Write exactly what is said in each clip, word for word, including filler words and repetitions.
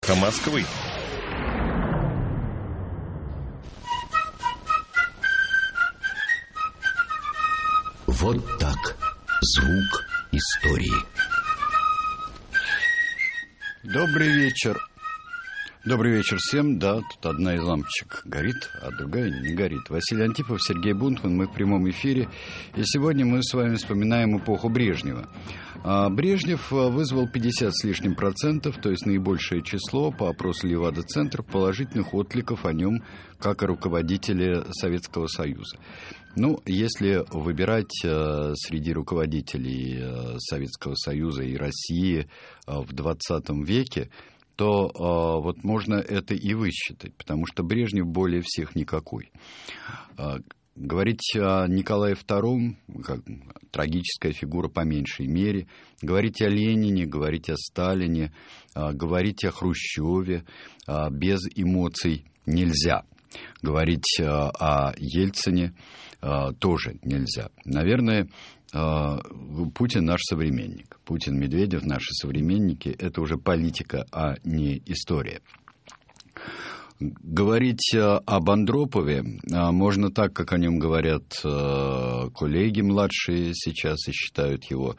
Москвы. Вот так. Звук истории. Добрый вечер. Добрый вечер всем. Да, тут одна из лампочек горит, а другая не горит. Василий Антипов, Сергей Бунтман, мы в прямом эфире. И сегодня мы с вами вспоминаем эпоху Брежнева. Брежнев вызвал пятьдесят с лишним процентов, то есть наибольшее число по опросу Левада-центра положительных откликов о нем как о руководителе Советского Союза. Ну, если выбирать э, среди руководителей э, Советского Союза и России э, в двадцатом веке, то э, вот можно это и высчитать, потому что Брежнев более всех никакой. Э, говорить о Николае втором, как трагическая фигура по меньшей мере, говорить о Ленине, говорить о Сталине, э, говорить о Хрущеве э, без эмоций нельзя. Говорить э, о Ельцине э, тоже нельзя. Наверное, э, Путин наш современник. Путин, Медведев наши современники. Это уже политика, а не история. Говорить э, об Андропове э, можно так, как о нем говорят э, коллеги младшие сейчас и считают его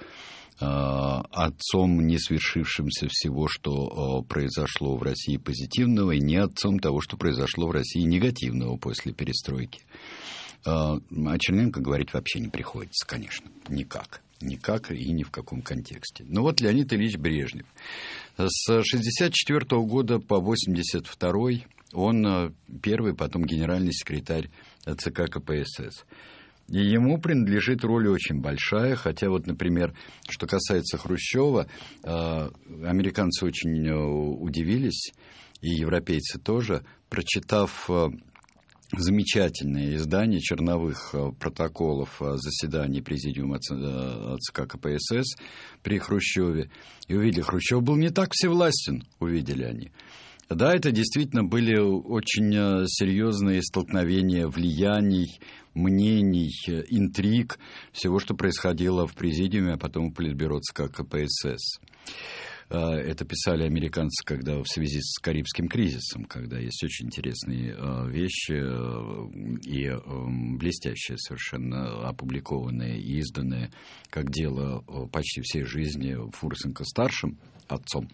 отцом не свершившимся всего, что произошло в России позитивного, и не отцом того, что произошло в России негативного после перестройки. О Черненко говорить вообще не приходится, конечно, никак. Никак и ни в каком контексте. Но вот Леонид Ильич Брежнев. С шестьдесят четвёртого года по восемьдесят второй он первый, потом генеральный секретарь ЦК КПСС. И ему принадлежит роль очень большая, хотя вот, например, что касается Хрущева, американцы очень удивились, и европейцы тоже, прочитав замечательное издание черновых протоколов заседаний президиума ЦК КПСС при Хрущеве, и увидели, Хрущев был не так всевластен, увидели они. Да, это действительно были очень серьезные столкновения влияний, мнений, интриг, всего, что происходило в президиуме, а потом в Политбюро ЦК КПСС. Это писали американцы, когда в связи с Карибским кризисом, когда есть очень интересные вещи и блестящие совершенно опубликованные и изданные, как дело почти всей жизни Фурсенко-старшим, отцом.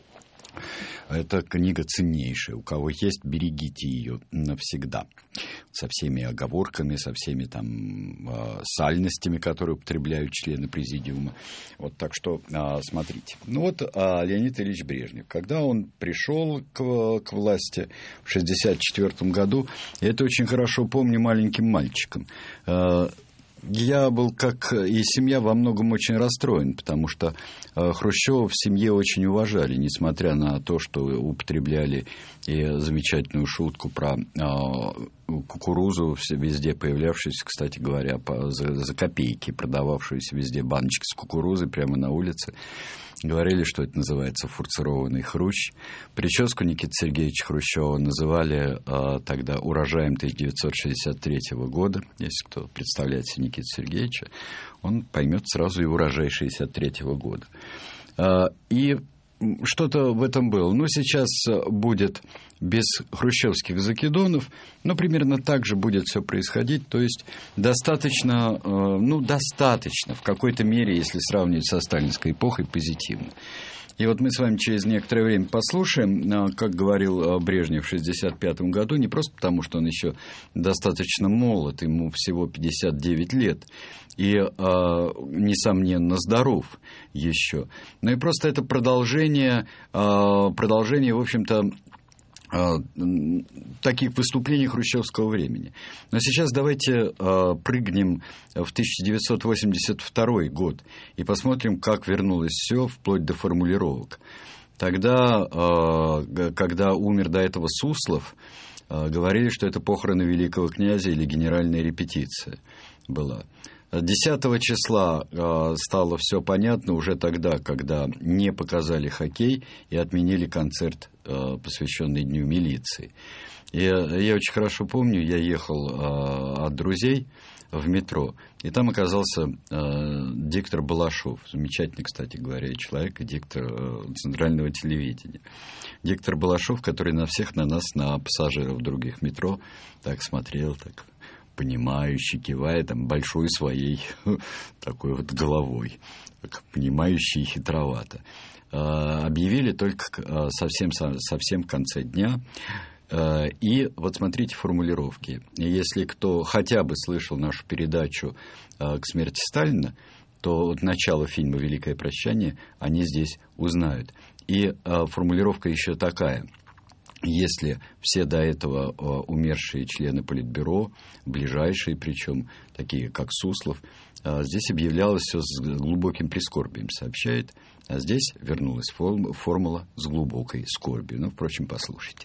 Эта книга ценнейшая. У кого есть, берегите ее навсегда. Со всеми оговорками, со всеми там э, сальностями, которые употребляют члены президиума. Вот так что э, смотрите. Ну вот э, Леонид Ильич Брежнев. Когда он пришел к, к власти в шестьдесят четвёртом году, я это очень хорошо помню маленьким мальчиком. Э, Я был, как и семья, во многом очень расстроен, потому что Хрущева в семье очень уважали, несмотря на то, что употребляли и замечательную шутку про кукурузу, везде появлявшуюся, кстати говоря, за, за копейки, продававшуюся везде баночки с кукурузой прямо на улице. Говорили, что это называется фурцированный хрущ. Прическу Никиты Сергеевича Хрущева называли э, тогда урожаем тысяча девятьсот шестьдесят третьего года. Если кто представляет себе Никиту Сергеевича, он поймет сразу и урожай шестьдесят третьего года. Э, и что-то в этом было. Но сейчас будет без хрущевских закидонов, но примерно так же будет все происходить. То есть достаточно, ну, достаточно в какой-то мере, если сравнивать со сталинской эпохой, позитивно. И вот мы с вами через некоторое время послушаем, как говорил Брежнев в шестьдесят пятом году, не просто потому, что он еще достаточно молод, ему всего пятьдесят девять лет, и, несомненно, здоров еще, но и просто это продолжение, продолжение, в общем-то, таких выступлений хрущевского времени. Но сейчас давайте э, прыгнем в тысяча девятьсот восемьдесят второй год и посмотрим, как вернулось все вплоть до формулировок. Тогда, э, когда умер до этого Суслов, э, говорили, что это похороны великого князя или генеральная репетиция была. десятого числа э, стало все понятно уже тогда, когда не показали хоккей и отменили концерт, э, посвященный Дню милиции. И я очень хорошо помню, я ехал э, от друзей в метро, и там оказался э, диктор Балашов, замечательный, кстати говоря, человек, и диктор э, центрального телевидения. Диктор Балашов, который на всех, на нас, на пассажиров других метро так смотрел, так понимающий, кивая там большой своей такой вот головой, так, понимающий хитровато. Э, объявили только э, совсем, совсем в конце дня. И вот смотрите формулировки. Если кто хотя бы слышал нашу передачу «К смерти Сталина», то от начала фильма «Великое прощание» они здесь узнают. И формулировка еще такая. Если все до этого умершие члены Политбюро, ближайшие причем, такие как Суслов, здесь объявлялось все с глубоким прискорбием, сообщает, а здесь вернулась формула с глубокой скорбью. Ну, впрочем, послушайте.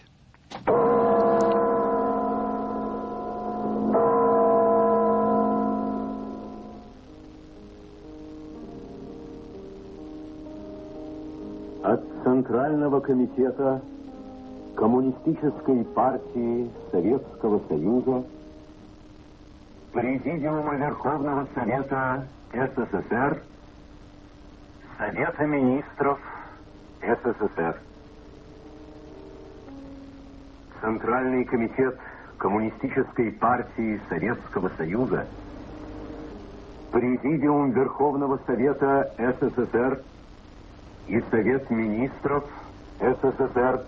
От Центрального комитета Коммунистической партии Советского Союза, Президиума Верховного Совета СССР, Совета Министров СССР. Центральный комитет Коммунистической партии Советского Союза, Президиум Верховного Совета СССР и Совет Министров СССР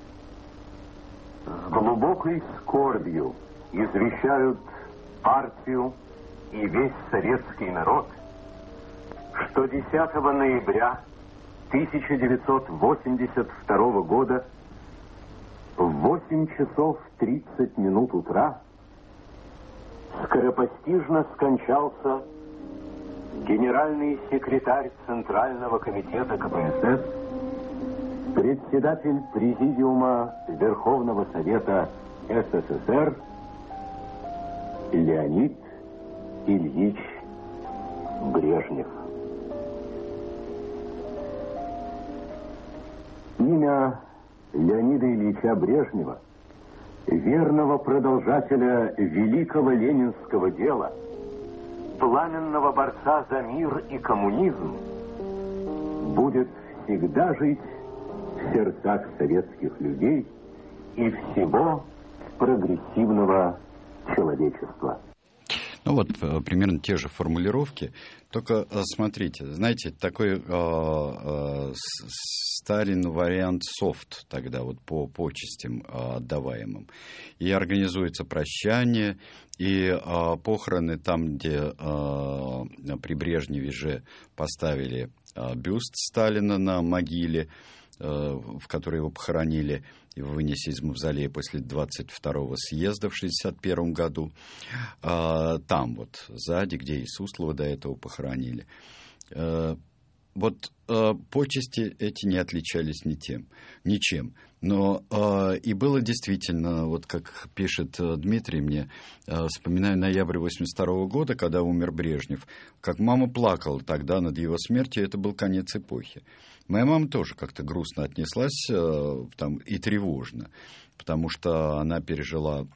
с глубокой скорбью извещают партию и весь советский народ, что десятого ноября тысяча девятьсот восемьдесят второго года в восемь часов тридцать минут утра скоропостижно скончался генеральный секретарь Центрального комитета КПСС, председатель Президиума Верховного Совета СССР Леонид Ильич Брежнев. Имя Леонида Ильича Брежнева, верного продолжателя великого ленинского дела, пламенного борца за мир и коммунизм, будет всегда жить в сердцах советских людей и всего прогрессивного человечества. Ну вот примерно те же формулировки, только смотрите, знаете, такой э, э, Сталин вариант софт тогда вот по почестям э, отдаваемым. И организуется прощание, и э, похороны там, где э, при Брежневе же поставили э, бюст Сталина на могиле, в которой его похоронили и вынесли из мавзолея после двадцать второго съезда в шестьдесят первом году. Там вот сзади, где и Суслова до этого похоронили. Вот почести эти не отличались ни тем, ничем. Но и было действительно, вот как пишет Дмитрий мне, вспоминаю ноябрь восемьдесят второго года, когда умер Брежнев, как мама плакала тогда над его смертью, это был конец эпохи. Моя мама тоже как-то грустно отнеслась там, и тревожно, потому что она пережила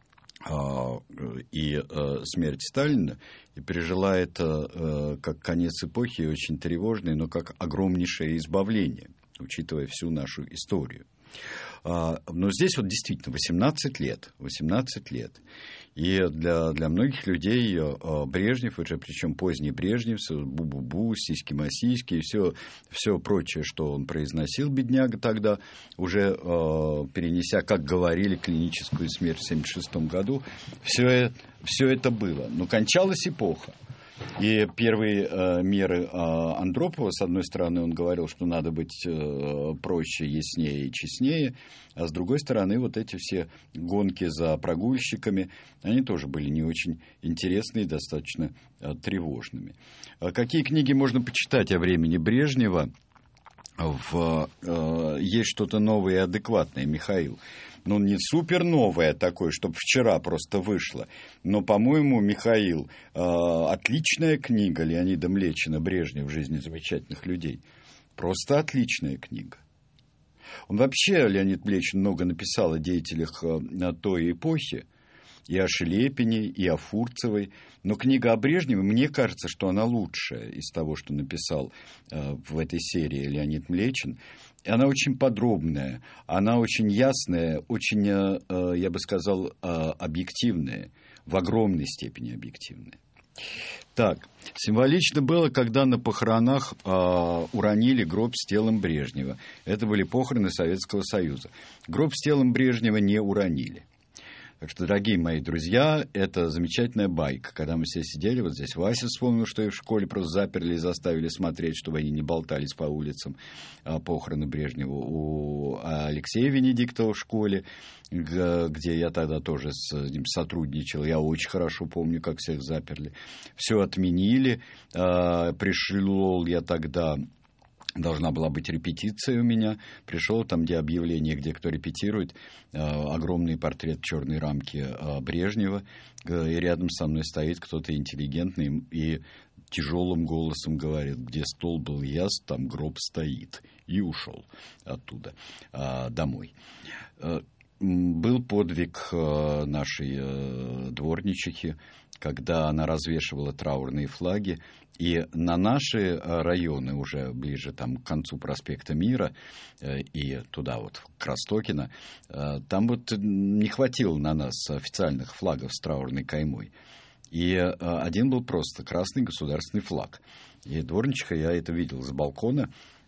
и смерть Сталина, и пережила это как конец эпохи, очень тревожный, но как огромнейшее избавление, учитывая всю нашу историю. Но здесь вот действительно восемнадцать лет, восемнадцать лет. И для, для многих людей Брежнев, уже причем поздний Брежнев, бу-бу-бу, сиськи-масиськи и все, все прочее, что он произносил, бедняга тогда, уже перенеся, как говорили, клиническую смерть в семьдесят шестом году, все, все это было. Но кончалась эпоха. И первые э, меры э, Андропова, с одной стороны, он говорил, что надо быть э, проще, яснее и честнее, а с другой стороны, вот эти все гонки за прогульщиками, они тоже были не очень интересные и достаточно э, тревожными. А какие книги можно почитать о времени Брежнева? в, э, есть что-то новое и адекватное, Михаил. Ну, не супер новое такое, чтобы вчера просто вышло. Но, по-моему, Михаил, э, отличная книга Леонида Млечина «Брежнев. Жизни замечательных людей». Просто отличная книга. Он вообще, Леонид Млечин, много написал о деятелях э, той эпохи. И о Шелепине, и о Фурцевой. Но книга о Брежневе, мне кажется, что она лучшая из того, что написал э, в этой серии Леонид Млечин. Она очень подробная, она очень ясная, очень, э, я бы сказал, э, объективная, в огромной степени объективная. Так, символично было, когда на похоронах э, уронили гроб с телом Брежнева. Это были похороны Советского Союза. Гроб с телом Брежнева не уронили. Так что, дорогие мои друзья, это замечательная байка. Когда мы все сидели, вот здесь Вася вспомнил, что их в школе просто заперли и заставили смотреть, чтобы они не болтались по улицам, похороны Брежнева. У Алексея Венедиктова в школе, где я тогда тоже с ним сотрудничал, я очень хорошо помню, как всех заперли. Все отменили. Пришел я тогда... Должна была быть репетиция у меня. Пришел там, где объявление, где кто репетирует, э, огромный портрет в черной рамке э, Брежнева. И рядом со мной стоит кто-то интеллигентный и тяжелым голосом говорит: где стол был яст, там гроб стоит. И ушел оттуда э, домой. Э, был подвиг э, нашей э, дворничихи, когда она развешивала траурные флаги. И на наши районы, уже ближе там, к концу проспекта Мира э, и туда вот, к Ростокино, э, там вот не хватило на нас официальных флагов с траурной каймой. И э, один был просто красный государственный флаг. И дворничиха, я это видел с балкона,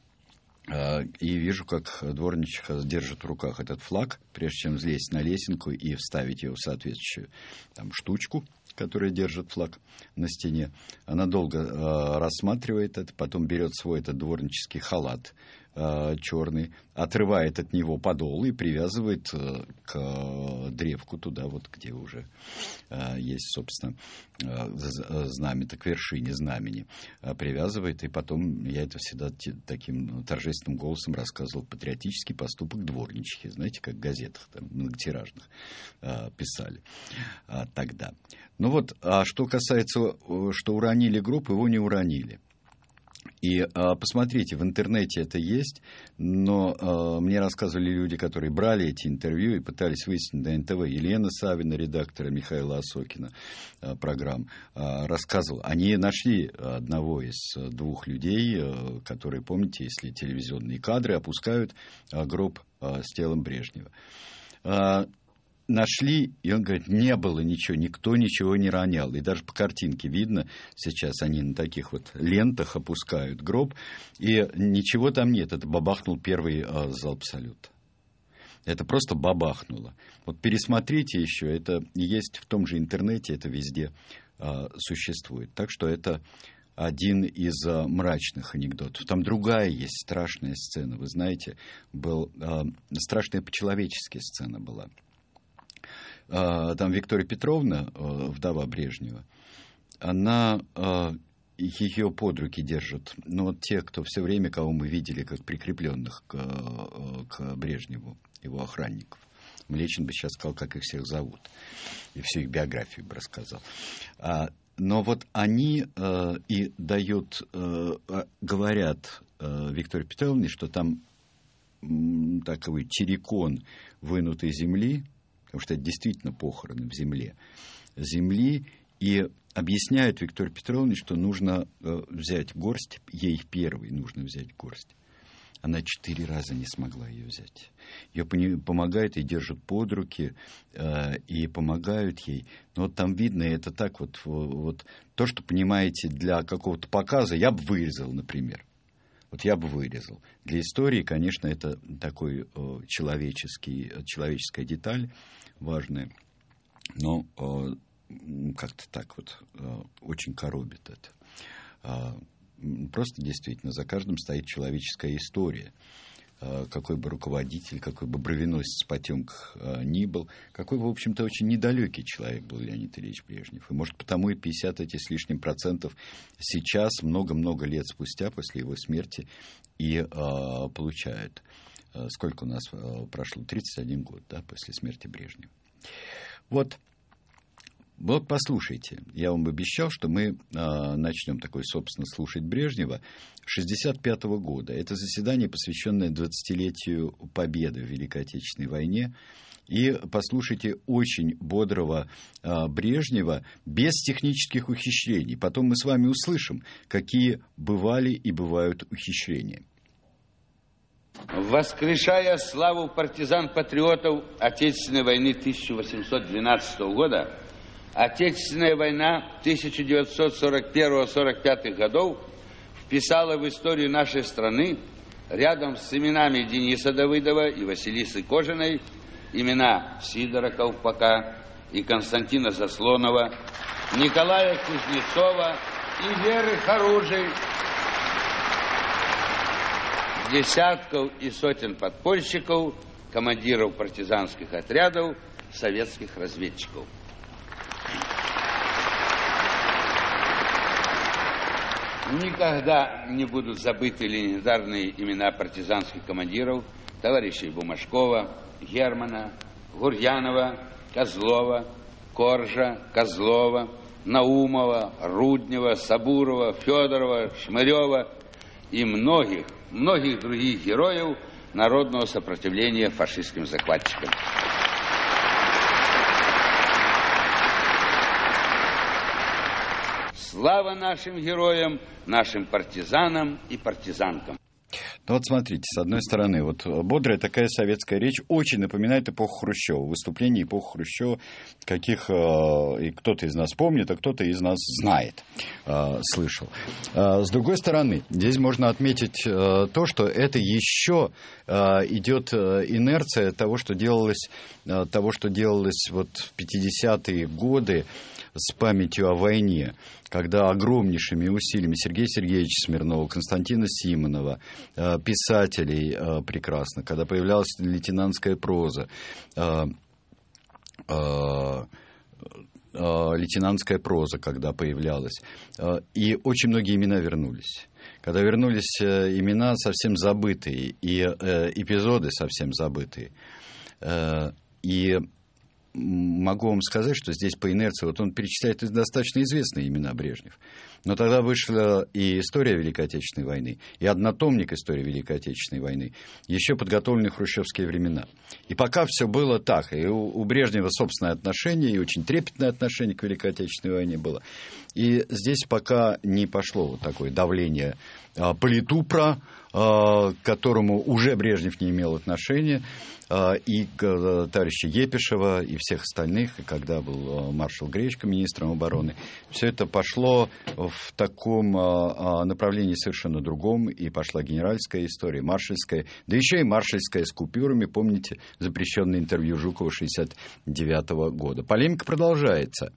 э, и вижу, как дворничиха держит в руках этот флаг, прежде чем взлезть на лесенку и вставить его в соответствующую там, штучку, которая держит флаг на стене. Она долго э, рассматривает это, потом берет свой этот дворнический халат э, черный, отрывает от него подол и привязывает э, к э, древку туда, вот где уже э, есть, собственно, э, знамя-то, к вершине знамени э, привязывает. И потом я это всегда те, таким торжественным голосом рассказывал: патриотический поступок дворничихи. Знаете, как в газетах там, многотиражных э, писали э, тогда. Ну вот, а что касается, что уронили гроб, его не уронили. И а, посмотрите, в интернете это есть, но а, мне рассказывали люди, которые брали эти интервью и пытались выяснить на эн тэ вэ. Елена Савина, редактора Михаила Осокина а, программ, а, рассказывала. Они нашли одного из двух людей, а, которые, помните, если телевизионные кадры опускают а, гроб а, с телом Брежнева. А, Нашли, и он говорит, не было ничего, никто ничего не ронял. И даже по картинке видно, сейчас они на таких вот лентах опускают гроб, и ничего там нет. Это бабахнул первый а, залп салюта. Это просто бабахнуло. Вот пересмотрите еще, это есть в том же интернете, это везде а, существует. Так что это один из а, мрачных анекдотов. Там другая есть страшная сцена. Вы знаете, был, а, страшная по-человечески сцена была. Там Виктория Петровна, вдова Брежнева, она, ее под руки держат, но вот те, кто все время, кого мы видели как прикрепленных к, к Брежневу, его охранников. Млечин бы сейчас сказал, как их всех зовут, и всю их биографию бы рассказал. Но вот они и дают, говорят Виктории Петровне, что там такой террикон вынутой земли, потому что это действительно похороны в земле, земли, и объясняют Виктории Петровне, что нужно э, взять горсть, ей первой нужно взять горсть. Она четыре раза не смогла ее взять. Ее помогают и держат под руки, э, и помогают ей. Но вот там видно, это так вот, вот, то, что, понимаете, для какого-то показа я бы вырезал, например. Вот я бы вырезал. Для истории, конечно, это такой э, человеческий, человеческая деталь важная, но э, как-то так вот э, очень коробит это. Э, просто действительно за каждым стоит человеческая история. какой бы руководитель, какой бы бровеносец потемках ни был, какой бы, в общем-то, очень недалекий человек был Леонид Ильич Брежнев. И, может, потому и пятьдесят эти с лишним процентов сейчас, много-много лет спустя, после его смерти, и а, получают. Сколько у нас прошло? тридцать один год, да, после смерти Брежнева. Вот. Вот послушайте, я вам обещал, что мы э, начнем такой, собственно, слушать Брежнева шестьдесят пятого года. Это заседание, посвященное двадцатилетию Победы в Великой Отечественной войне. И послушайте очень бодрого э, Брежнева без технических ухищрений. Потом мы с вами услышим, какие бывали и бывают ухищрения. Воскрешая славу партизан-патриотов Отечественной войны тысяча восемьсот двенадцатого года, Отечественная война тысяча девятьсот сорок первого — сорок пятого годов вписала в историю нашей страны рядом с именами Дениса Давыдова и Василисы Кожиной имена Сидора Ковпака и Константина Заслонова, Николая Кузнецова и Веры Харужи, десятков и сотен подпольщиков, командиров партизанских отрядов, советских разведчиков. Никогда не будут забыты легендарные имена партизанских командиров, товарищей Бумажкова, Германа, Гурьянова, Козлова, Коржа, Козлова, Наумова, Руднева, Сабурова, Федорова, Шмырева и многих, многих других героев народного сопротивления фашистским захватчикам. Слава нашим героям, нашим партизанам и партизанкам. Ну вот смотрите, с одной стороны, вот бодрая такая советская речь очень напоминает эпоху Хрущева, выступление эпохи Хрущева, каких э, и кто-то из нас помнит, а кто-то из нас знает, э, слышал. Э, с другой стороны, здесь можно отметить э, то, что это еще э, идет э, инерция того, что делалось, э, того, что делалось вот в пятидесятые годы с памятью о войне, когда огромнейшими усилиями Сергея Сергеевича Смирнова, Константина Симонова, писателей прекрасно, когда появлялась лейтенантская проза, лейтенантская проза, когда появлялась, и очень многие имена вернулись. Когда вернулись имена совсем забытые, и эпизоды совсем забытые, и могу вам сказать, что здесь по инерции, вот он перечисляет достаточно известные имена Брежнев, но тогда вышла и история Великой Отечественной войны, и однотомник истории Великой Отечественной войны, еще подготовлены хрущевские времена. И пока все было так, и у, у Брежнева собственное отношение, и очень трепетное отношение к Великой Отечественной войне было. И здесь пока не пошло вот такое давление а, политупра, а, к которому уже Брежнев не имел отношения, и товарища Епишева, и всех остальных, и когда был маршал Гречко министром обороны, все это пошло в таком направлении совершенно другом, и пошла генеральская история, маршальская, да еще и маршальская с купюрами, помните, запрещенное интервью Жукова шестьдесят девятого года. Полемика продолжается.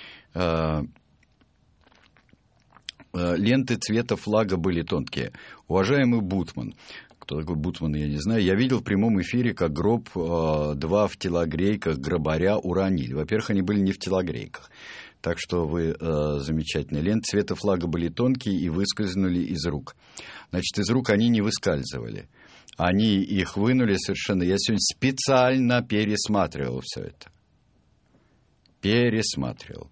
Ленты цвета флага были тонкие. Уважаемый Бутман, кто такой Бутман, я не знаю. Я видел в прямом эфире, как гроб э, два в телогрейках гробаря уронили. Во-первых, они были не в телогрейках. Так что вы э, замечательные. Ленты цвета флага были тонкие и выскользнули из рук. Значит, из рук они не выскальзывали. Они их вынули совершенно. Я сегодня специально пересматривал все это. Пересматривал.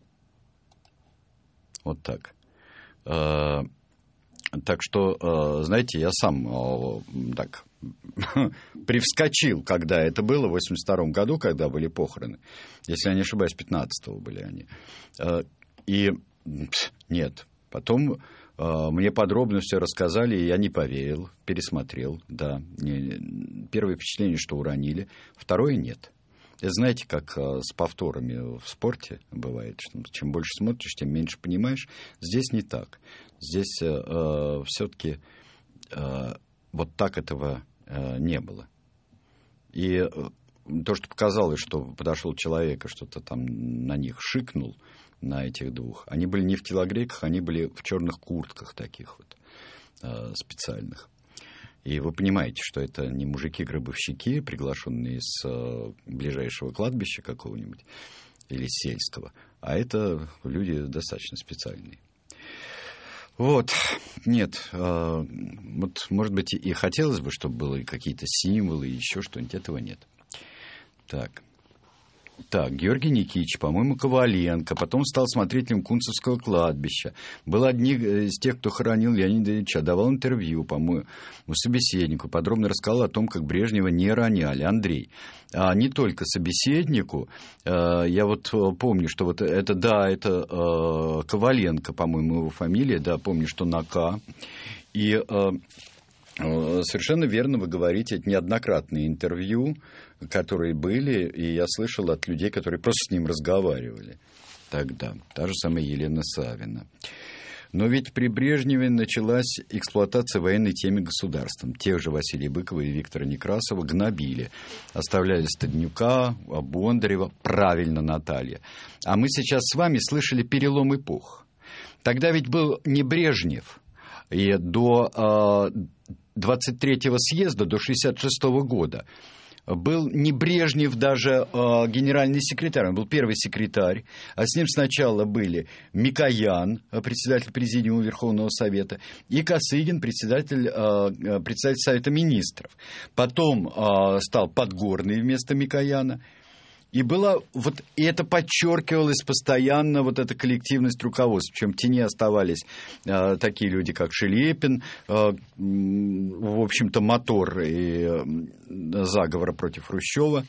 Вот так. Э, Так что, знаете, я сам так привскочил, когда это было, в восемьдесят втором году, когда были похороны. Если я не ошибаюсь, пятнадцатого были они. И нет, потом мне подробно все рассказали, и я не поверил, пересмотрел, да. Первое впечатление, что уронили, второе нет. Это знаете, как с повторами в спорте бывает, что чем больше смотришь, тем меньше понимаешь. Здесь не так. Здесь э, все-таки э, вот так этого э, не было. И э, то, что показалось, что подошел человек и что-то там на них шикнул, на этих двух, они были не в телогрейках, они были в черных куртках таких вот э, специальных. И вы понимаете, что это не мужики-гробовщики, приглашенные с э, ближайшего кладбища какого-нибудь или сельского, а это люди достаточно специальные. Вот, нет, э, вот, может быть, и хотелось бы, чтобы были какие-то символы, еще что-нибудь, этого нет. Так. Так, Георгий Никитич, по-моему, Коваленко, потом стал смотрителем Кунцевского кладбища. Был одним из тех, кто хоронил Леонида Ильича, давал интервью, по-моему, собеседнику, подробно рассказал о том, как Брежнева не роняли. Андрей, а не только собеседнику, я вот помню, что вот это, да, это Коваленко, по-моему, его фамилия, да, помню, что на К, и... Совершенно верно вы говорите, это неоднократные интервью, которые были, и я слышал от людей, которые просто с ним разговаривали тогда. Та же самая Елена Савина. Но ведь при Брежневе началась эксплуатация военной темы государством. Тех же Василия Быкова и Виктора Некрасова гнобили. Оставляли Стаднюка, Бондарева, правильно, Наталья. А мы сейчас с вами слышали перелом эпох. Тогда ведь был не Брежнев, и до двадцать третьего съезда, до шестьдесят шестого года, был не Брежнев даже э, генеральный секретарь, он был первый секретарь, а с ним сначала были Микоян, председатель Президиума Верховного Совета, и Косыгин, председатель, э, председатель Совета Министров. Потом э, стал Подгорный вместо Микояна. И было вот, и это подчеркивалось постоянно, вот эта коллективность руководства. Причем в тени оставались э, такие люди, как Шелепин, э, в общем-то, мотор и э, заговора против Хрущева.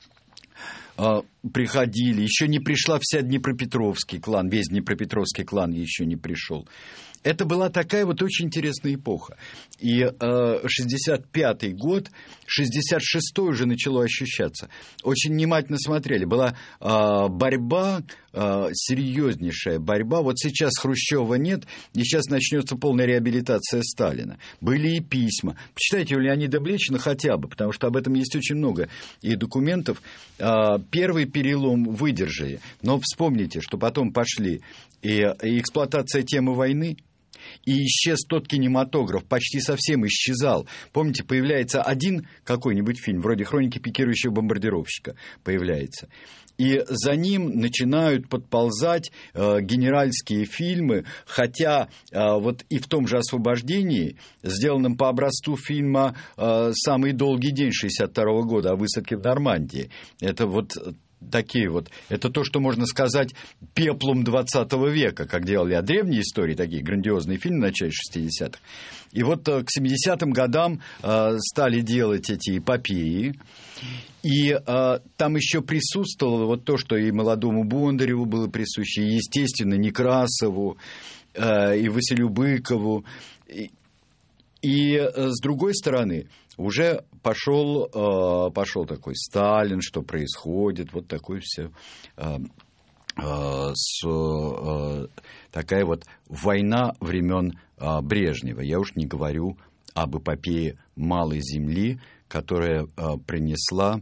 Э, приходили, еще не пришла вся Днепропетровский клан, весь Днепропетровский клан еще не пришел. Это была такая вот очень интересная эпоха. И э, шестьдесят пятый год, шестьдесят шестой уже начало ощущаться. Очень внимательно смотрели. Была э, борьба, э, серьезнейшая борьба. Вот сейчас Хрущева нет, и сейчас начнется полная реабилитация Сталина. Были и письма. Почитайте у Леонида Блечина хотя бы, потому что об этом есть очень много и документов. Э, первый перелом выдержали. Но вспомните, что потом пошли и, и эксплуатация темы войны, и исчез тот кинематограф, почти совсем исчезал. Помните, появляется один какой-нибудь фильм, вроде «Хроники пикирующего бомбардировщика» появляется. И за ним начинают подползать э, генеральские фильмы, хотя э, вот и в том же «Освобождении», сделанном по образцу фильма э, «Самый долгий день» шестьдесят второго года о высадке в Нормандии, это вот... Такие вот, это то, что можно сказать пеплом двадцатого века, как делали о древней истории, такие грандиозные фильмы в начале шестидесятых. И вот к семидесятым годам э, стали делать эти эпопеи, и э, там еще присутствовало вот то, что и молодому Бондареву было присуще, и, естественно, Некрасову, э, и Василию Быкову. И, и э, с другой стороны... Уже пошел, э, пошел такой Сталин, что происходит, вот такое все, э, э, с, э, такая вот война времен э, Брежнева. Я уж не говорю об эпопее Малой Земли, которая э, принесла,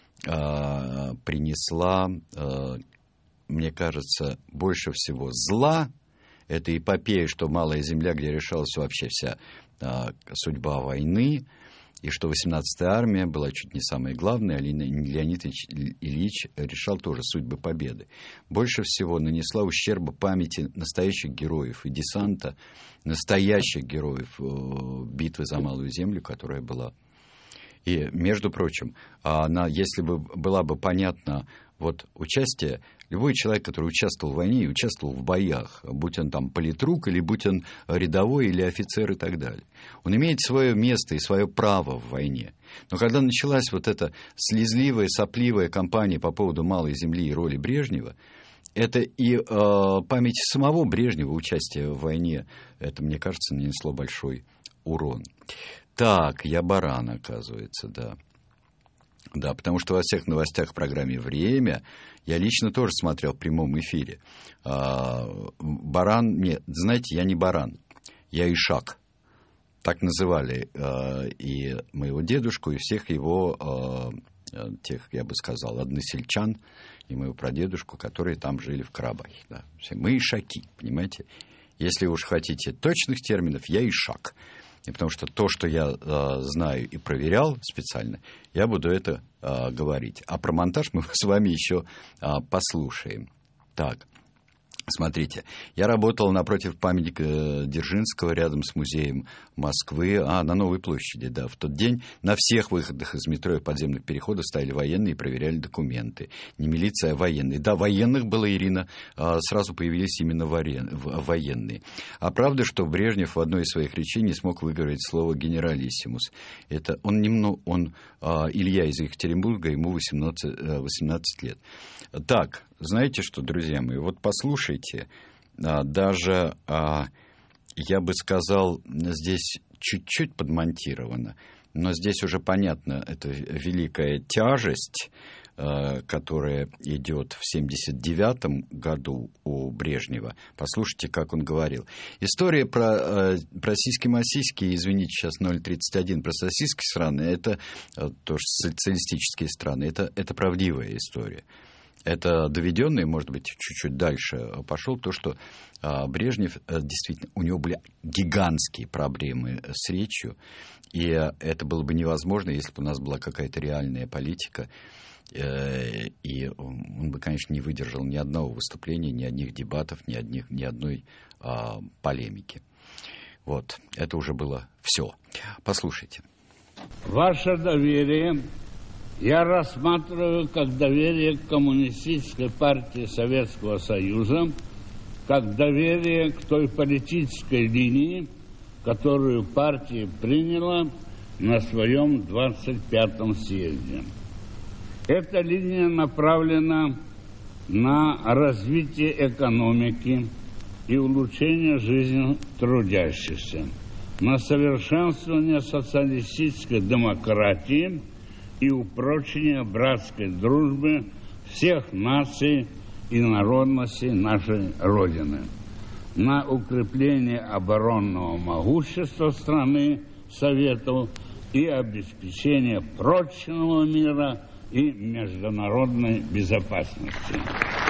э, принесла э, мне кажется, больше всего зла. Это эпопея, что Малая Земля, где решалась вообще вся э, судьба войны, и что восемнадцатая армия была чуть не самой главной, а Леонид Ильич решал тоже судьбы победы. Больше всего нанесла ущерба памяти настоящих героев и десанта, настоящих героев битвы за Малую Землю, которая была. И, между прочим, она, если бы была бы понятна вот участие, любой человек, который участвовал в войне и участвовал в боях, будь он там политрук, или будь он рядовой, или офицер и так далее, он имеет свое место и свое право в войне. Но когда началась вот эта слезливая, сопливая кампания по поводу Малой Земли и роли Брежнева, это и э, память самого Брежнева, участие в войне, это, мне кажется, нанесло большой урон. Так, я баран, оказывается, да. Да, потому что во всех новостях в программе «Время» я лично тоже смотрел в прямом эфире. А, баран, нет, знаете, я не баран, я ишак. Так называли а, и моего дедушку, и всех его, а, тех, я бы сказал, односельчан, и моего прадедушку, которые там жили в Карабахе. Да. Мы ишаки, понимаете? Если уж хотите точных терминов, я ишак. И потому что то, что я э, знаю и проверял специально, я буду это э, говорить. А про монтаж мы с вами еще э, послушаем. Так. Смотрите, я работал напротив памятника Дзержинского, рядом с музеем Москвы, а, на Новой площади, да. В тот день на всех выходах из метро и подземных переходов стояли военные и проверяли документы. Не милиция, а военные. Да, военных было, Ирина, сразу появились именно военные. А правда, что Брежнев в одной из своих речей не смог выговорить слово «генералиссимус». Это он немного, он, Илья из Екатеринбурга, ему восемнадцать, восемнадцать лет. Так, знаете что, друзья мои, вот послушайте, даже, я бы сказал, здесь чуть-чуть подмонтировано, но здесь уже понятно, это великая тяжесть, которая идет в семьдесят девятом году у Брежнева. Послушайте, как он говорил. История про, про сиськи-масиськи, извините, сейчас ноль тридцать один, про сосиски страны, это тоже социалистические страны, это, это правдивая история. Это доведенный, может быть, чуть-чуть дальше пошел, то, что а, Брежнев, а, действительно, у него были гигантские проблемы с речью, и а, это было бы невозможно, если бы у нас была какая-то реальная политика, э, и он бы, конечно, не выдержал ни одного выступления, ни одних дебатов, ни, одних, ни одной а, полемики. Вот, это уже было все. Послушайте. Ваше доверие я рассматриваю как доверие к Коммунистической партии Советского Союза, как доверие к той политической линии, которую партия приняла на своем двадцать пятом съезде. Эта линия направлена на развитие экономики и улучшение жизни трудящихся, на совершенствование социалистической демократии и упрочение братской дружбы всех наций и народностей нашей Родины, на укрепление оборонного могущества страны, Советов и обеспечение прочного мира и международной безопасности.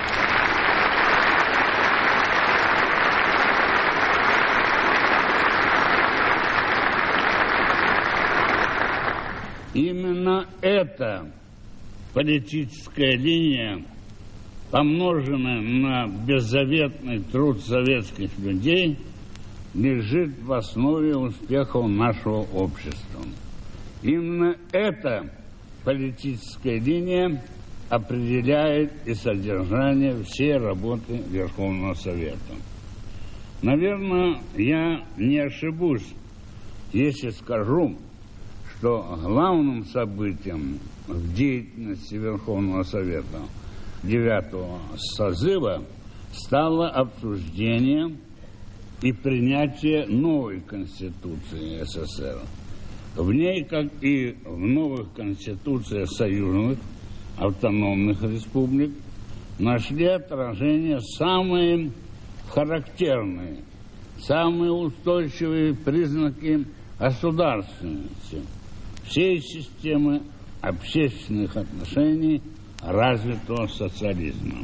Именно эта политическая линия, помноженная на беззаветный труд советских людей, лежит в основе успехов нашего общества. Именно эта политическая линия определяет и содержание всей работы Верховного Совета. Наверное, я не ошибусь, если скажу, что главным событием в деятельности Верховного Совета девятого созыва стало обсуждение и принятие новой Конституции СССР. В ней, как и в новых конституциях союзных автономных республик, нашли отражение самые характерные, самые устойчивые признаки государственности всей системы общественных отношений развитого социализма.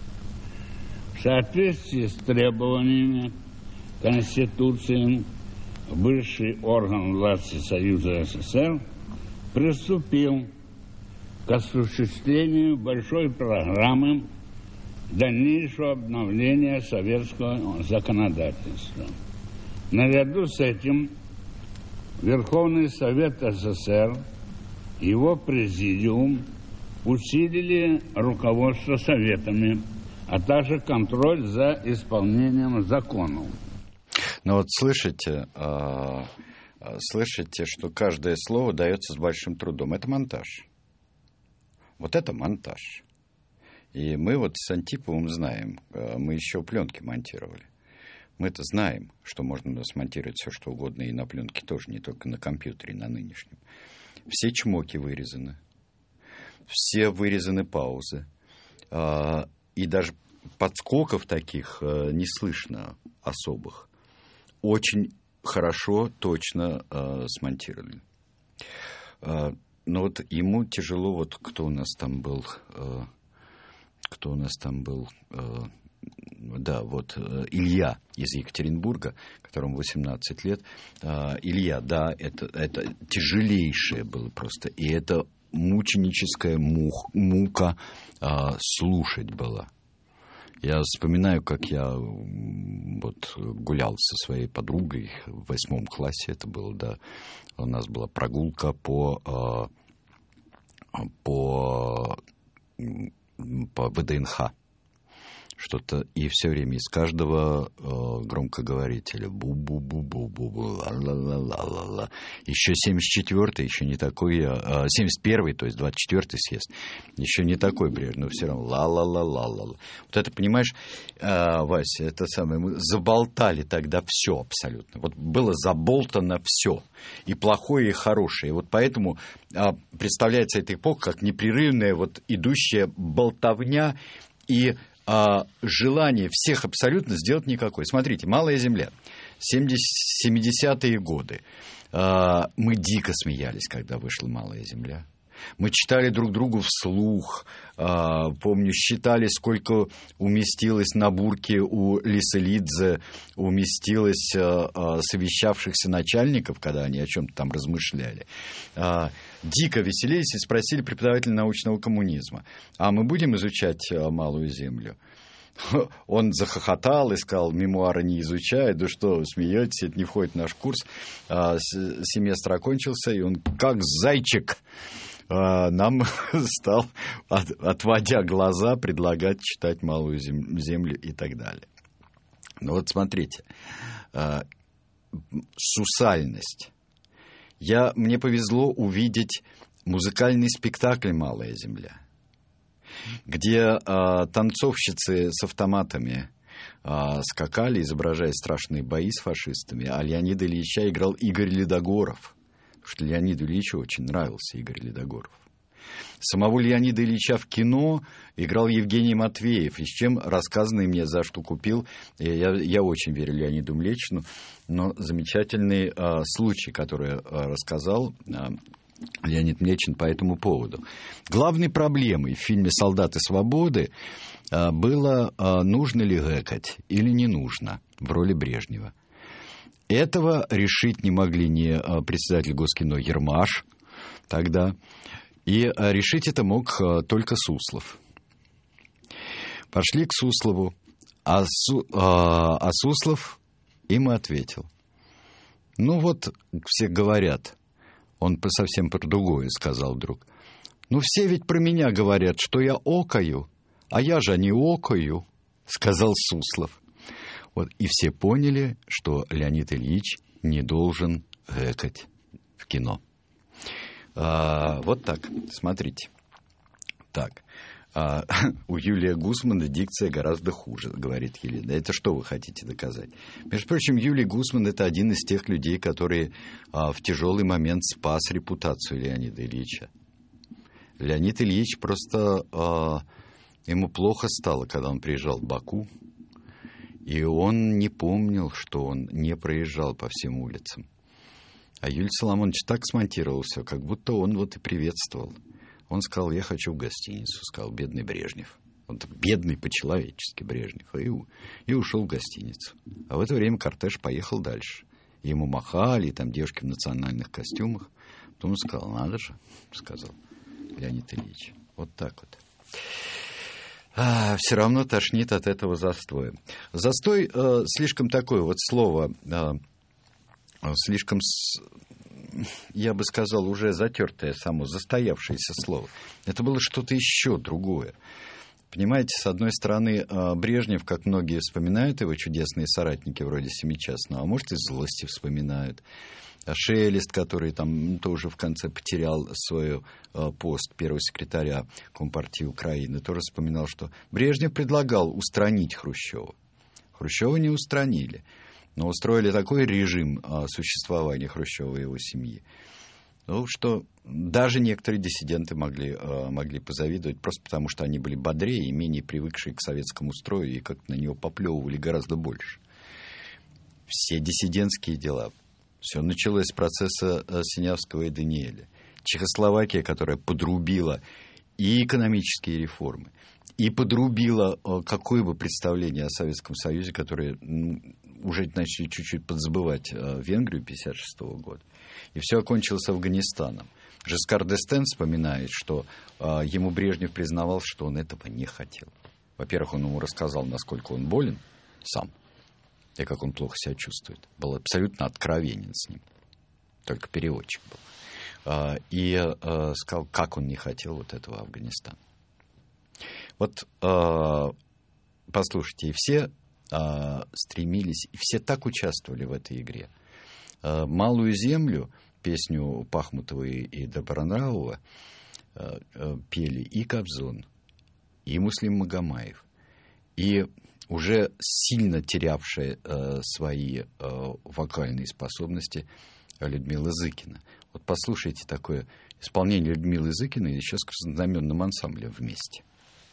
В соответствии с требованиями Конституции высший орган власти Союза СССР приступил к осуществлению большой программы дальнейшего обновления советского законодательства. Наряду с этим Верховный Совет СССР, его президиум усилили руководство советами, а также контроль за исполнением законов. Но вот слышите, э, слышите, что каждое слово дается с большим трудом. Это монтаж. Вот это монтаж. И мы вот с Антиповым знаем, э, мы еще пленки монтировали. Мы-то знаем, что можно смонтировать все, что угодно, и на пленке тоже, не только на компьютере, на нынешнем. Все чмоки вырезаны, все вырезаны паузы, и даже подскоков таких не слышно особых. Очень хорошо, точно смонтировали. Но вот ему тяжело, вот кто у нас там был, кто у нас там был... да, вот Илья из Екатеринбурга, которому восемнадцать лет. Илья, да, это, это тяжелейшее было просто. И это мученическая мух, мука а, слушать была. Я вспоминаю, как я вот гулял со своей подругой в восьмом классе, это было, да, у нас была прогулка по, по, по ВДНХ. Что-то, и все время из каждого э, громкоговорителя бу-бу-бу-бу-бу-бу, ла-ла-ла-ла-ла. Еще семьдесят четвёртый, еще не такой, э, семьдесят первый, то есть двадцать четвёртый съезд, еще не такой Брежнев, но все равно ла-ла-ла-ла-ла-ла. Вот это, понимаешь, э, Вася, это самое, мы заболтали тогда все абсолютно. Вот было заболтано все, и плохое, и хорошее. И вот поэтому э, представляется эта эпоха как непрерывная вот идущая болтовня и А желание всех абсолютно сделать никакой. Смотрите, «Малая земля», семидесятые годы. А, мы дико смеялись, когда вышла «Малая земля». Мы читали друг другу вслух. А, помню, считали, сколько уместилось на бурке у Лиселидзе, уместилось а, а, совещавшихся начальников, когда они о чем-то там размышляли. А, дико веселились и спросили преподавателя научного коммунизма: а мы будем изучать а, «Малую землю»? Он захохотал и сказал: мемуары не изучают, да что, смеетесь, это не входит в наш курс. А, семестр окончился, и он как зайчик нам стал, отводя глаза, предлагать читать «Малую землю» и так далее. Ну вот смотрите, сусальность. Я, мне повезло увидеть музыкальный спектакль «Малая земля», где танцовщицы с автоматами скакали, изображая страшные бои с фашистами, а Леонида Ильича играл Игорь Ледогоров. Потому что Леониду Ильичу очень нравился Игорь Ледогоров. Самого Леонида Ильича в кино играл Евгений Матвеев, и с чем рассказанный мне, за что купил. Я, я очень верю Леониду Млечину, но замечательный а, случай, который а, рассказал а, Леонид Млечин по этому поводу. Главной проблемой в фильме «Солдаты свободы» а, было, а, нужно ли гэкать или не нужно в роли Брежнева. Этого решить не могли ни председатель Госкино Ермаш тогда, и решить это мог только Суслов. Пошли к Суслову, а, Су, а, а Суслов им ответил: ну вот, все говорят. Он совсем про другое сказал вдруг: ну все ведь про меня говорят, что я окаю, а я же не окаю, сказал Суслов. Вот, и все поняли, что Леонид Ильич не должен гэкать в кино. А, вот так, смотрите. Так, а, у Юлия Гусмана дикция гораздо хуже, говорит Елена. Это что вы хотите доказать? Между прочим, Юлий Гусман — это один из тех людей, которые а, в тяжелый момент спас репутацию Леонида Ильича. Леонид Ильич просто... А, ему плохо стало, когда он приезжал в Баку. И он не помнил, что он не проезжал по всем улицам. А Юлий Соломонович так смонтировал все, как будто он вот и приветствовал. Он сказал: я хочу в гостиницу, сказал бедный Брежнев. Он бедный по-человечески Брежнев. И, и ушел в гостиницу. А в это время кортеж поехал дальше. Ему махали, и там девушки в национальных костюмах. Потом он сказал: надо же, сказал Леонид Ильич. Вот так вот. А, все равно тошнит от этого застоя. Застой э, слишком такое вот слово, э, слишком, с, я бы сказал, уже затертое само, застоявшееся слово. Это было что-то еще другое. Понимаете, с одной стороны, э, Брежнев, как многие вспоминают его чудесные соратники вроде Семичастного, а может, из злости вспоминают. Шелест, который там тоже в конце потерял свой э, пост первого секретаря Компартии Украины, тоже вспоминал, что Брежнев предлагал устранить Хрущева. Хрущева не устранили, но устроили такой режим э, существования Хрущева и его семьи, ну, что даже некоторые диссиденты могли, э, могли позавидовать, просто потому что они были бодрее и менее привыкшие к советскому строю и как-то на него поплевывали гораздо больше. Все диссидентские дела. Все началось с процесса Синявского и Даниэля. Чехословакия, которая подрубила и экономические реформы, и подрубила какое бы представление о Советском Союзе, которое ну, уже начали чуть-чуть подзабывать Венгрию пятьдесят шестого года. И все окончилось Афганистаном. Жескар д'Эстен вспоминает, что э, ему Брежнев признавал, что он этого не хотел. Во-первых, он ему рассказал, насколько он болен сам, и как он плохо себя чувствует. Был абсолютно откровенен с ним. Только переводчик был. Э, и э, сказал, как он не хотел вот этого Афганистана. Вот э, послушайте, и все э, стремились, и все так участвовали в этой игре. Э, «Малую землю», песню Пахмутовой и Добронравова э, э, пели и Кобзон, и Муслим Магомаев, и уже сильно терявшая э, свои э, вокальные способности Людмила Зыкина. Вот послушайте такое исполнение Людмилы Зыкиной еще с краснознаменным ансамблем вместе.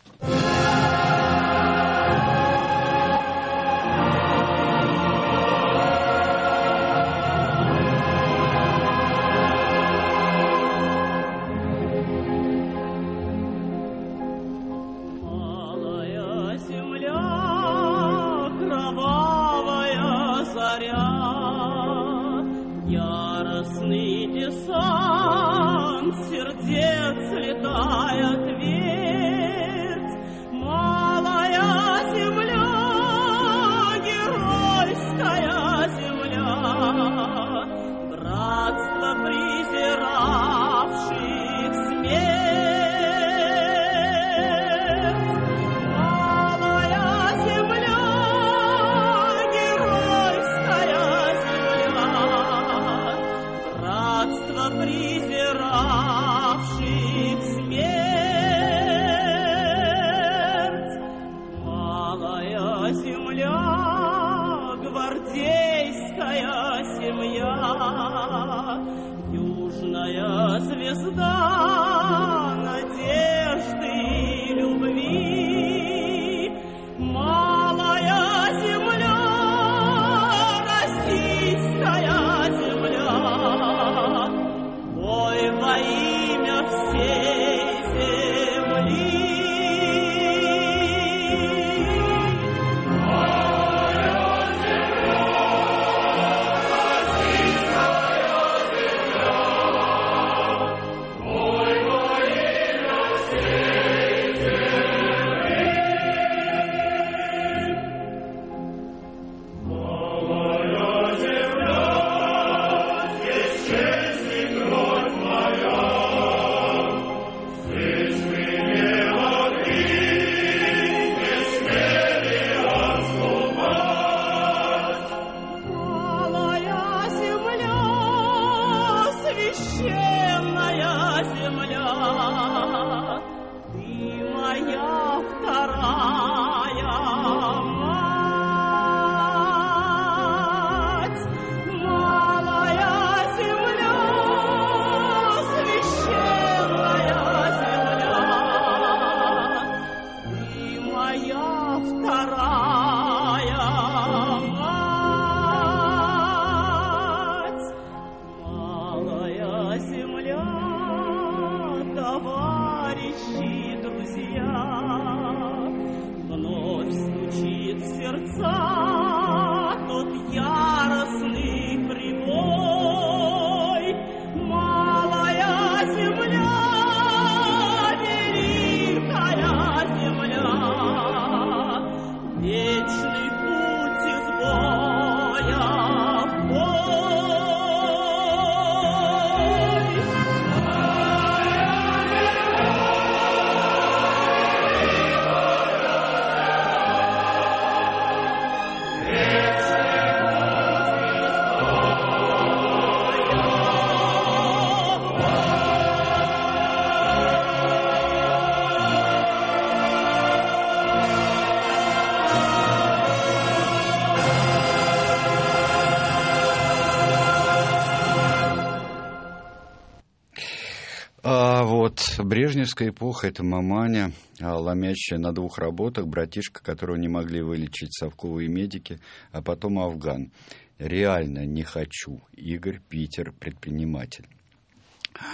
Брежневская эпоха — это маманя, ломящая на двух работах, братишка, которого не могли вылечить совковые медики, а потом Афган. Реально не хочу. Игорь, Питер, предприниматель.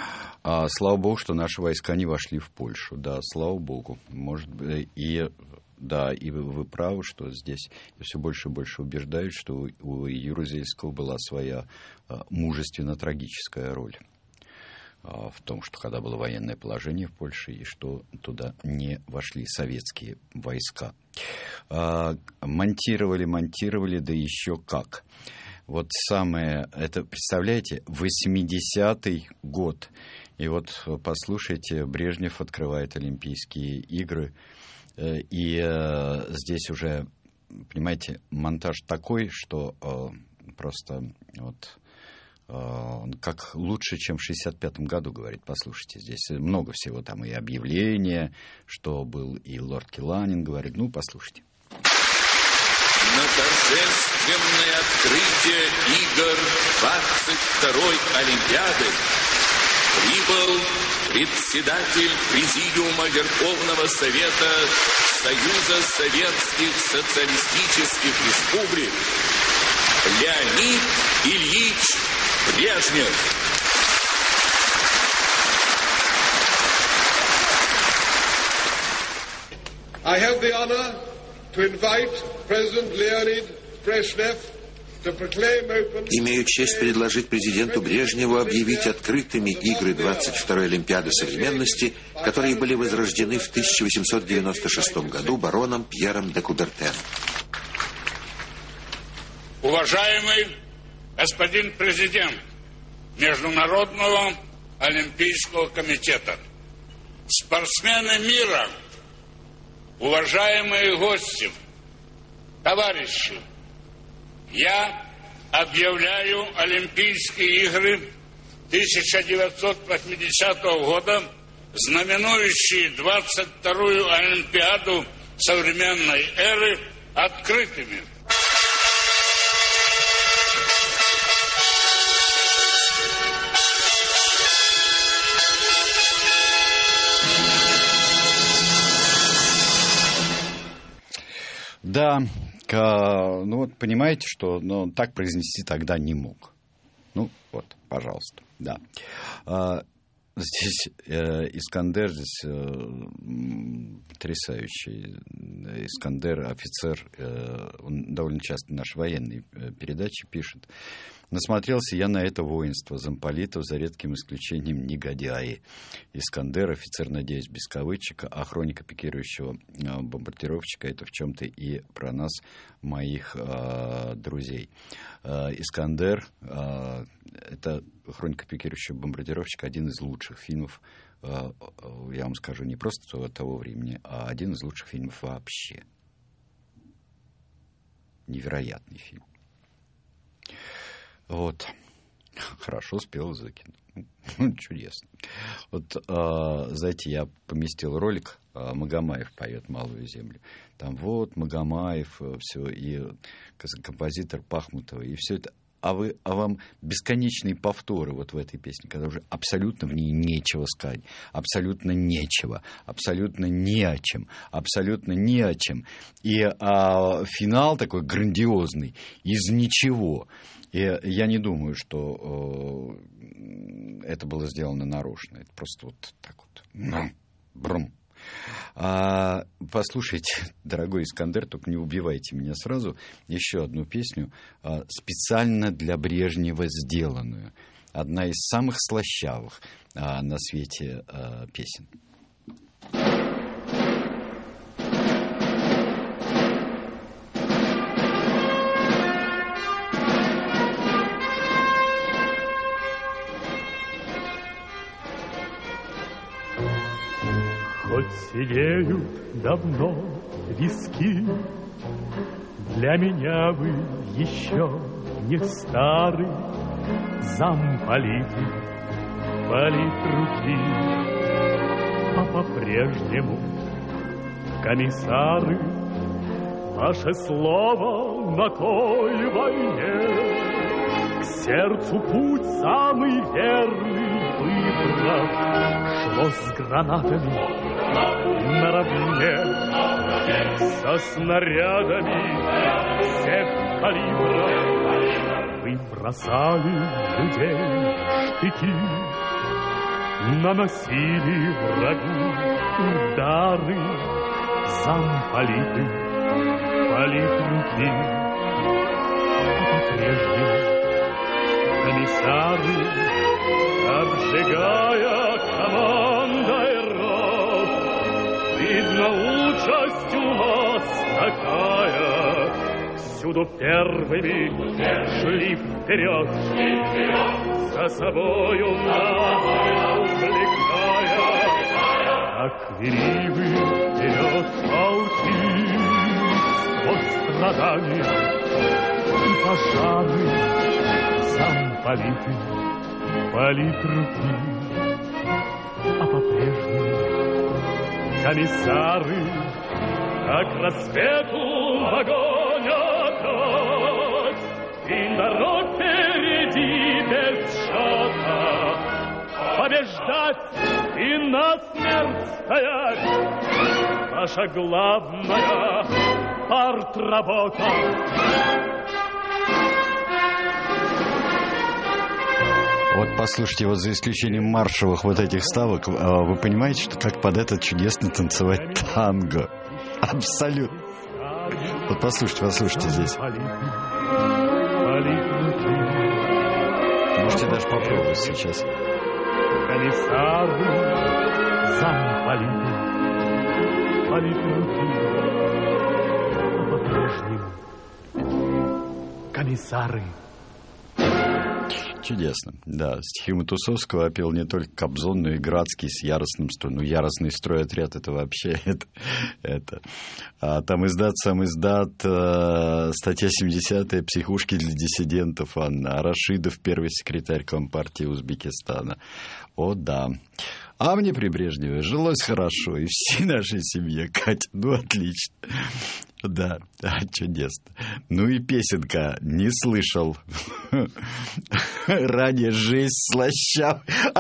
А, слава богу, что наши войска не вошли в Польшу. Да, слава богу. Может быть, и да, и вы, вы правы, что здесь я все больше и больше убеждаюсь, что у, у Ярузельского была своя а, мужественно-трагическая роль а, в том, что когда было военное положение в Польше, и что туда не вошли советские войска. А, монтировали, монтировали, да еще как. Вот самое, это, представляете, восьмидесятый год. И вот послушайте, Брежнев открывает Олимпийские игры. И э, здесь уже, понимаете, монтаж такой, что э, просто вот, э, как лучше, чем в шестьдесят пятом году, говорит. Послушайте, здесь много всего, там и объявления, что был и лорд Киланин, говорит. Ну, послушайте. На торжественное открытие игр двадцать второй Олимпиады прибыл председатель Президиума Верховного Совета Союза Советских Социалистических Республик Леонид Ильич Брежнев. I have the honor to invite President Leonid Brezhnev to proclaim open... Имею честь предложить президенту Брежневу объявить открытыми игры двадцать второй Олимпиады современности, которые были возрождены в тысяча восемьсот девяносто шестом году бароном Пьером де Кубертен. Уважаемый господин президент Международного Олимпийского комитета, спортсмены мира, уважаемые гости, товарищи, я объявляю Олимпийские игры тысяча девятьсот восьмидесятого года, знаменующие двадцать вторую Олимпиаду современной эры, открытыми. Да, ну вот понимаете, что ну, он так произнести тогда не мог. Ну вот, пожалуйста, да. Здесь э, Искандер, здесь э, потрясающий Искандер, офицер, э, он довольно часто наши военные передачи пишет. Насмотрелся я на это воинство замполитов, за редким исключением негодяи. Искандер, офицер, надеюсь, без кавычек, а хроника пикирующего э, бомбардировщика — это в чем-то и про нас, моих э, друзей. Э, Искандер э, — это хроника пикирующего бомбардировщика, один из лучших фильмов, э, я вам скажу, не просто того, того времени, а один из лучших фильмов вообще. Невероятный фильм. Вот. Хорошо спел Зыкин. Чудесно. Вот, э, знаете, я поместил ролик, э, Магомаев поет «Малую землю». Там вот Магомаев, э, все, и композитор Пахмутова, и все это. А, вы, а вам бесконечные повторы вот в этой песне, когда уже абсолютно в ней нечего сказать, абсолютно нечего, абсолютно не о чем, абсолютно не о чем. И а, финал такой грандиозный, из ничего. И я не думаю, что э, это было сделано нарочно. Это просто вот так вот. Брум. А, послушайте, дорогой Искандер, только не убивайте меня сразу, еще одну песню, а, специально для Брежнева сделанную. Одна из самых слащавых а, на свете а, песен. Хоть сидеют давно виски, для меня вы еще не старый замполиты, политруки, а по-прежнему комиссары. Ваше слово на той войне к сердцу путь самый верный выбрав, шло с гранатами наравне, со снарядами всех калибров. Вы бросали людей в штыки, наносили врагу удары, замполиты, политруки, а по-прежнему комиссары, обжигая командой рот, видно, участь у вас такая, всюду первыми шли вперед, за собою нас увлекая, как веривы вперед полки, сквозь страдания и пожары, замполиты, политруки, а по-прежнему комиссары, как рассвету в огонь опять, и народ впереди без счета, побеждать и на смерть стоять, наша главная партработа. Вот послушайте, вот за исключением маршевых вот этих ставок, вы понимаете, что как под это чудесно танцевать танго? Абсолютно. Вот послушайте, послушайте здесь. Можете даже попробовать сейчас. Комиссары, замполиты, политруки, а по-прежнему комиссары. Чудесно, да. Стихи Матусовского опел не только Кобзон, но и Градский с яростным строем. Ну, яростный стройотряд — это вообще... Это, это. А там издат, сам издат, э, статья семидесятая «Психушки для диссидентов» Анна Рашидов, первый секретарь Компартии Узбекистана. О, да. А мне при Брежневе жилось хорошо, и всей нашей семье, Катя, ну, отлично. Да, да, чудесно. Ну и песенка «Не слышал». Ранее жизнь слащавая.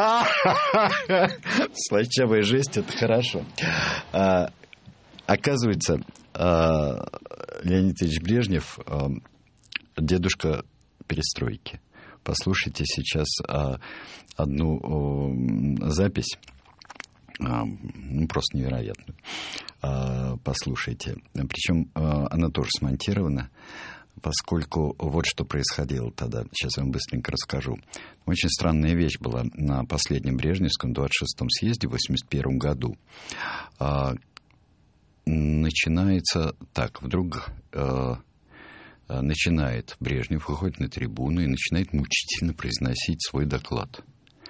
Слащавая жесть — это хорошо. А, оказывается, а, Леонид Ильич Брежнев а, дедушка перестройки. Послушайте сейчас а, одну а, запись. Ну, просто невероятно. Послушайте. Причем она тоже смонтирована, поскольку вот что происходило тогда. Сейчас я вам быстренько расскажу. Очень странная вещь была на последнем Брежневском двадцать шестом съезде в восемьдесят первом году. Начинается так, вдруг начинает Брежнев, выходит на трибуну и начинает мучительно произносить свой доклад.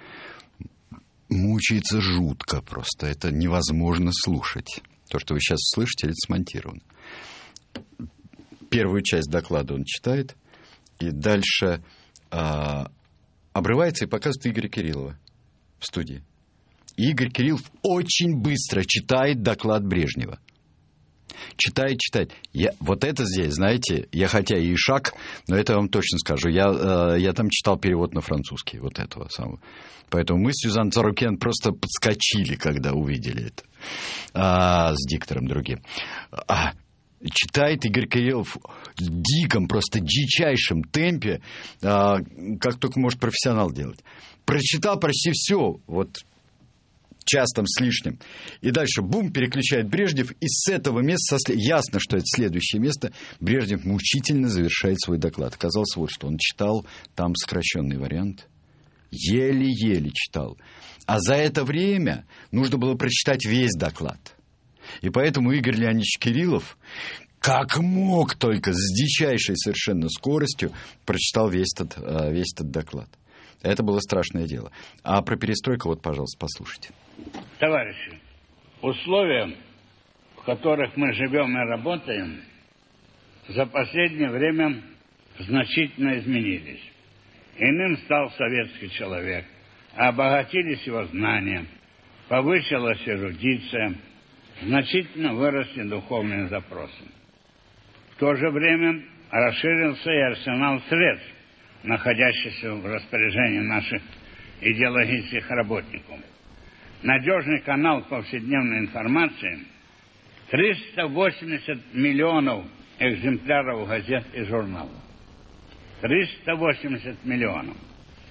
Мучается жутко просто. Это невозможно слушать. То, что вы сейчас слышите, это смонтировано. Первую часть доклада он читает, и дальше а, обрывается и показывает Игоря Кириллова в студии. И Игорь Кириллов очень быстро читает доклад Брежнева. Читает, читает. Я, вот это здесь, знаете, я хотя и ишак, но это я вам точно скажу. Я, э, я там читал перевод на французский вот этого самого. Поэтому мы с Сюзан Царукен просто подскочили, когда увидели это. А, с диктором другим. А, читает Игорь Кириллов в диком, просто дичайшем темпе, а, как только может профессионал делать. Прочитал почти все, вот час там с лишним. И дальше, бум, переключает Брежнев, и с этого места, ясно, что это следующее место, Брежнев мучительно завершает свой доклад. Оказалось, вот что он читал там сокращенный вариант. Еле-еле читал. А за это время нужно было прочитать весь доклад. И поэтому Игорь Леонидович Кириллов, как мог только, с дичайшей совершенно скоростью, прочитал весь этот, весь этот доклад. Это было страшное дело. А про перестройку, вот, пожалуйста, послушайте. Товарищи, условия, в которых мы живем и работаем, за последнее время значительно изменились. Иным стал советский человек, обогатились его знания, повысилась эрудиция, значительно выросли духовные запросы. В то же время расширился и арсенал средств, находящихся в распоряжении наших идеологических работников. Надежный канал повседневной информации, триста восемьдесят миллионов экземпляров газет и журналов. триста восемьдесят миллионов.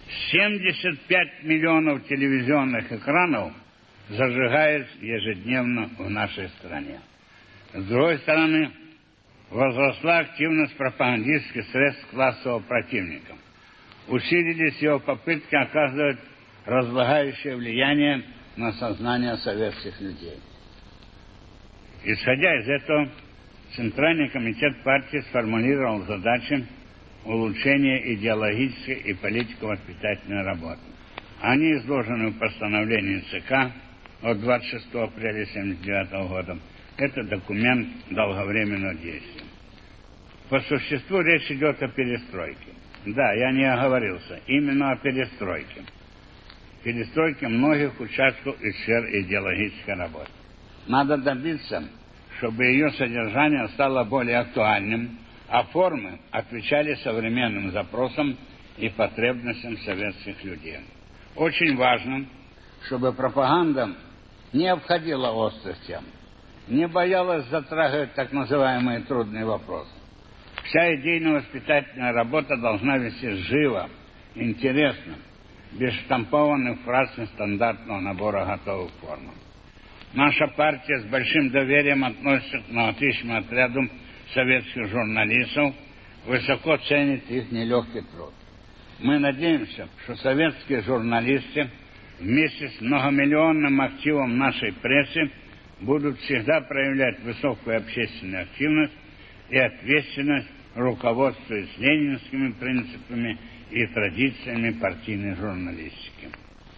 семьдесят пять миллионов телевизионных экранов зажигают ежедневно в нашей стране. С другой стороны, возросла активность пропагандистских средств классового противника. Усилились его попытки оказывать разлагающее влияние на сознание советских людей. Исходя из этого, Центральный комитет партии сформулировал задачи улучшения идеологической и политико-воспитательной работы. Они изложены в постановлении ЦК от двадцать шестого апреля тысяча девятьсот семьдесят девятого года. Это документ долговременного действия. По существу речь идет о перестройке. Да, я не оговорился, именно о перестройке. Перестройке многих участков и сфер идеологической работы. Надо добиться, чтобы ее содержание стало более актуальным, а формы отвечали современным запросам и потребностям советских людей. Очень важно, чтобы пропаганда не обходила острых тем, не боялась затрагивать так называемые трудные вопросы. Вся идейно-воспитательная работа должна вести живо, интересно, без штампованных фраз и стандартного набора готовых форм. Наша партия с большим доверием относится к многотысячному отряду советских журналистов, высоко ценит их нелегкий труд. Мы надеемся, что советские журналисты вместе с многомиллионным активом нашей прессы будут всегда проявлять высокую общественную активность и ответственность, руководствуясь ленинскими принципами и традициями партийной журналистики.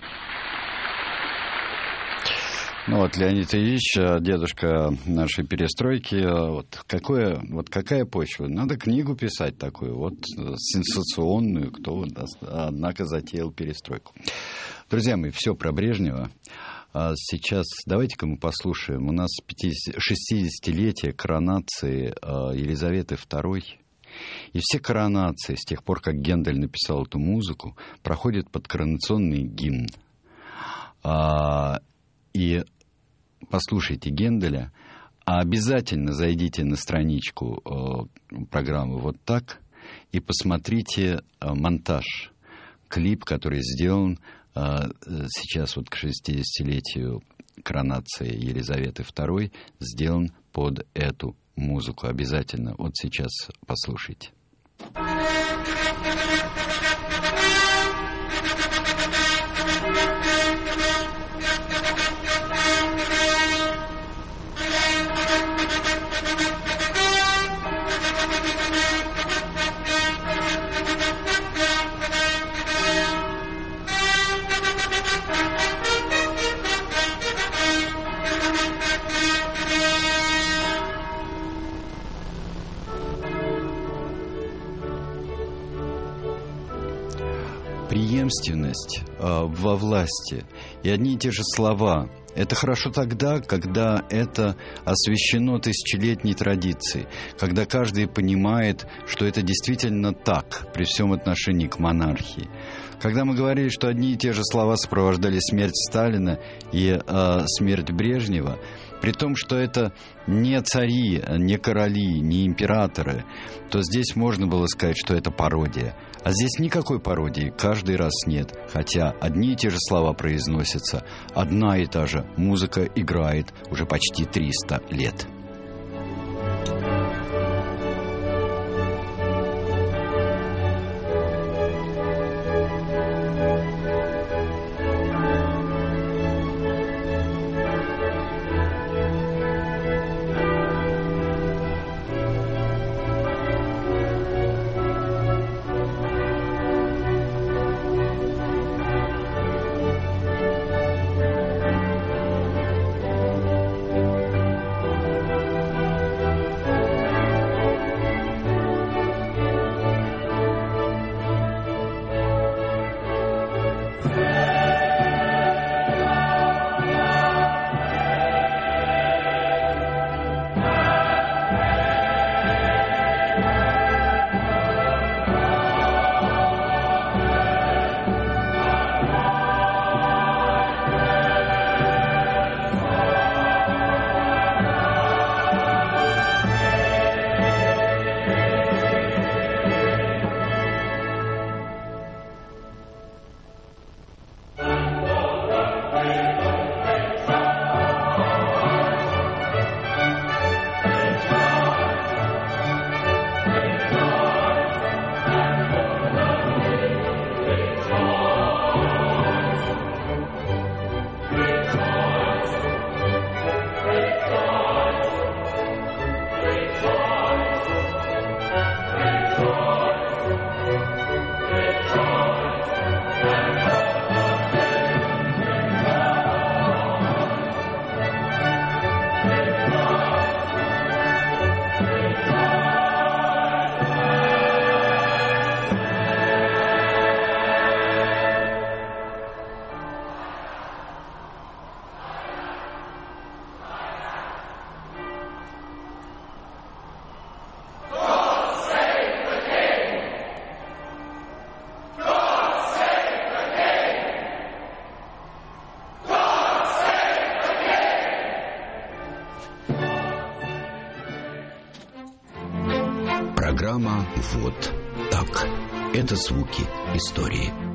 Ну вот, Леонид Ильич, дедушка нашей перестройки, вот, какое, вот какая почва? Надо книгу писать такую, вот сенсационную, кто, однако, затеял перестройку. Друзья мои, все про Брежнева. А сейчас давайте-ка мы послушаем. У нас шестидесятилетие коронации Елизаветы второй. И все коронации, с тех пор, как Гендель написал эту музыку, проходят под коронационный гимн. А, и послушайте Генделя, а обязательно зайдите на страничку э, программы «Вот так» и посмотрите э, монтаж, клип, который сделан э, сейчас вот к шестидесятилетию коронации Елизаветы второй, сделан под эту музыку. Обязательно. Вот сейчас послушайте. Преемственность э, во власти и одни и те же слова. Это хорошо тогда, когда это освящено тысячелетней традицией, когда каждый понимает, что это действительно так при всем отношении к монархии. Когда мы говорили, что одни и те же слова сопровождали смерть Сталина и э, смерть Брежнева, при том, что это не цари, не короли, не императоры, то здесь можно было сказать, что это пародия. А здесь никакой пародии каждый раз нет, хотя одни и те же слова произносятся, одна и та же музыка играет уже почти триста лет. Программа «Вот так». Это звуки истории.